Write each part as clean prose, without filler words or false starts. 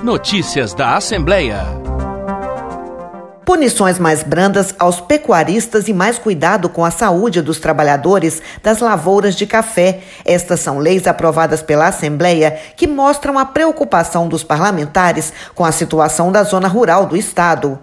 Notícias da Assembleia. Punições mais brandas aos pecuaristas e mais cuidado com a saúde dos trabalhadores das lavouras de café. Estas são leis aprovadas pela Assembleia que mostram a preocupação dos parlamentares com a situação da zona rural do estado.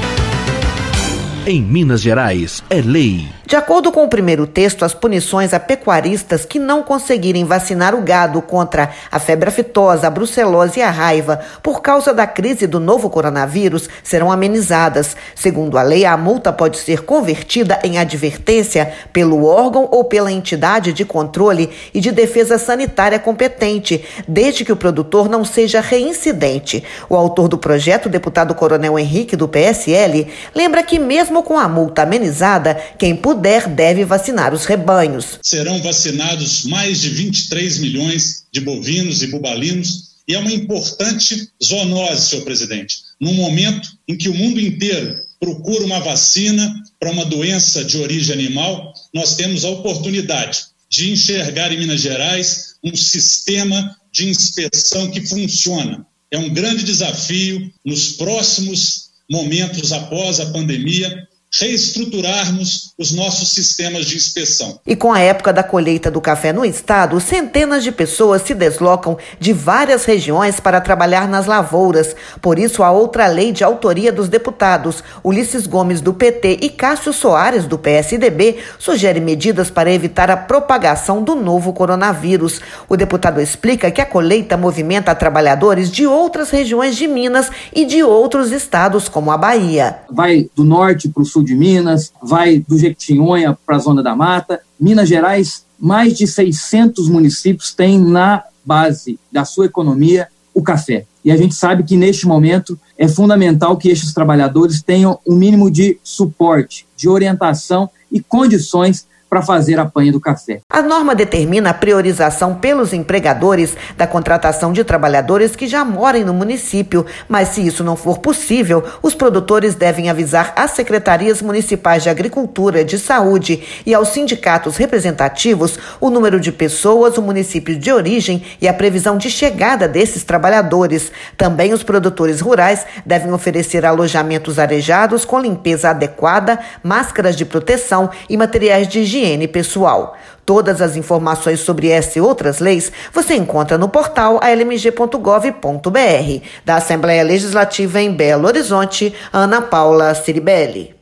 Em Minas Gerais, é lei. De acordo com o primeiro texto, as punições a pecuaristas que não conseguirem vacinar o gado contra a febre aftosa, a brucelose e a raiva por causa da crise do novo coronavírus serão amenizadas. Segundo a lei, a multa pode ser convertida em advertência pelo órgão ou pela entidade de controle e de defesa sanitária competente, desde que o produtor não seja reincidente. O autor do projeto, o deputado Coronel Henrique, do PSL, lembra que mesmo com a multa amenizada, quem puder deve vacinar os rebanhos. Serão vacinados mais de 23 milhões de bovinos e bubalinos e é uma importante zoonose, senhor presidente. Num momento em que o mundo inteiro procura uma vacina para uma doença de origem animal, nós temos a oportunidade de enxergar em Minas Gerais um sistema de inspeção que funciona. É um grande desafio nos próximos momentos após a pandemia, reestruturarmos os nossos sistemas de inspeção. E com a época da colheita do café no estado, centenas de pessoas se deslocam de várias regiões para trabalhar nas lavouras. Por isso, a outra lei de autoria dos deputados Ulisses Gomes, do PT, e Cássio Soares, do PSDB, sugere medidas para evitar a propagação do novo coronavírus. O deputado explica que a colheita movimenta trabalhadores de outras regiões de Minas e de outros estados, como a Bahia. Vai do norte para o sul de Minas, vai do Jequitinhonha para a Zona da Mata. Minas Gerais, mais de 600 municípios têm na base da sua economia o café. E a gente sabe que neste momento é fundamental que estes trabalhadores tenham um mínimo de suporte, de orientação e condições para fazer a apanha do café. A norma determina a priorização pelos empregadores da contratação de trabalhadores que já morem no município, mas se isso não for possível, os produtores devem avisar às secretarias municipais de agricultura, de saúde e aos sindicatos representativos o número de pessoas, o município de origem e a previsão de chegada desses trabalhadores. Também os produtores rurais devem oferecer alojamentos arejados com limpeza adequada, máscaras de proteção e materiais de higiene pessoal. Todas as informações sobre essa e outras leis você encontra no portal almg.gov.br. Da Assembleia Legislativa em Belo Horizonte, Ana Paula Ciribelli.